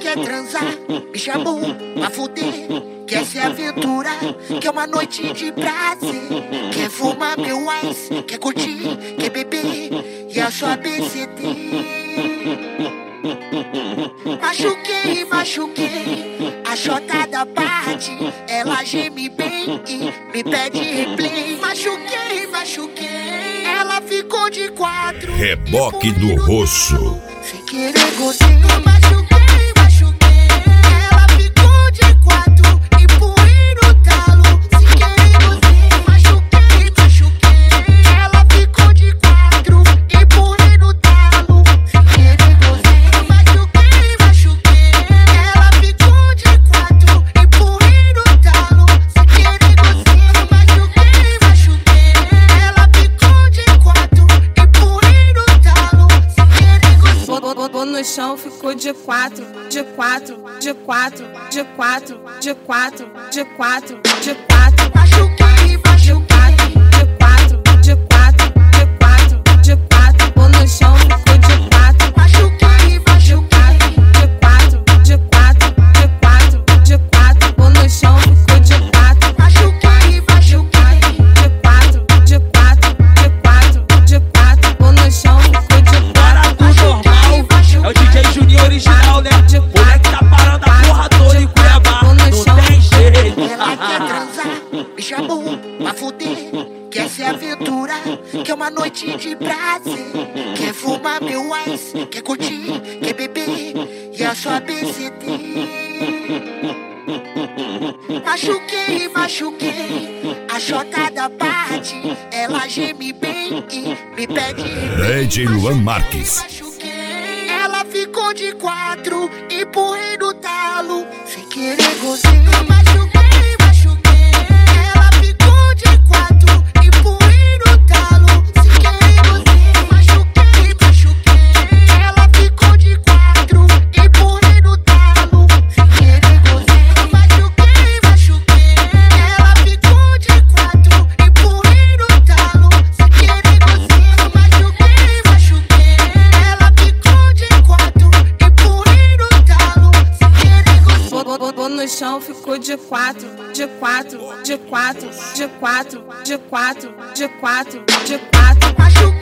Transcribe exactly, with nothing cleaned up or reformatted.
quer transar, me chamou pra fuder. Quer se aventurar, quer uma noite de prazer. Quer fumar meu ice, quer curtir, quer beber. E a sua B C D. Machuquei, machuquei, a chota da parte. Ela geme bem e me pede replay. Machuquei, machuquei, ela ficou de quatro. Reboque do rosto. Sem querer gostei. Machuquei, machuquei, ela ficou de quatro. Empurrei no talo. Sem querer gostei. Machuquei, machuquei, ela ficou de quatro. Empurrei no talo. Sem querer gostei. Machuquei, machuquei, ela ficou de quatro. Empurrei no talo. Sem querer gostei. Machuquei, machuquei, ela ficou de quatro. Empurrei no talo. Sem querer gostei. Vou no chão, ficou de quatro, de quatro, de quatro, de quatro, de quatro, de quatro, de quatro. Machuquei, machuquei, de quatro, de quatro, de quatro, de quatro. Vou no chão, ficou de quatro. machuquei, machuquei, De quatro, de quatro, de quatro, de quatro. Vou no chão, ficou de quatro. machuquei, machuquei. De quatro, de quatro, de quatro, de quatro. Vou no chão, ficou de Para quatro. do normal, é o D J Juninho original, né? Moleque tá parando a porra toda em Cuiabá, não tem jeito. Ela quer transar, me chamou pra fuder. Quer se aventurar, quer uma noite de prazer. Quer fumar meu ice, quer curtir, quer beber. E a sua B C D. Machuquei, machuquei, a chota da parte. Ela geme bem e me pede replay. D J Luan Marques. Machuquei, ela ficou de quatro. Empurrei no talo, sem querer gostei. Machuquei, machuquei, ela ficou de quatro. Empurrei no talo, sem querer gostei. Machuquei, machuquei, ela ficou de quatro. Empurrei no talo, sem querer gostei. Machuquei, machuquei, ela ficou de quatro. Empurrei no talo, sem querer gostei. Machuquei, machuquei, ela ficou de quatro. Empurrei no talo, sem querer gostei. Vou, vou, vou no chão, ficou de quatro, de quatro, de quatro, de quatro, de quatro, de quatro, de quatro. Machuquei.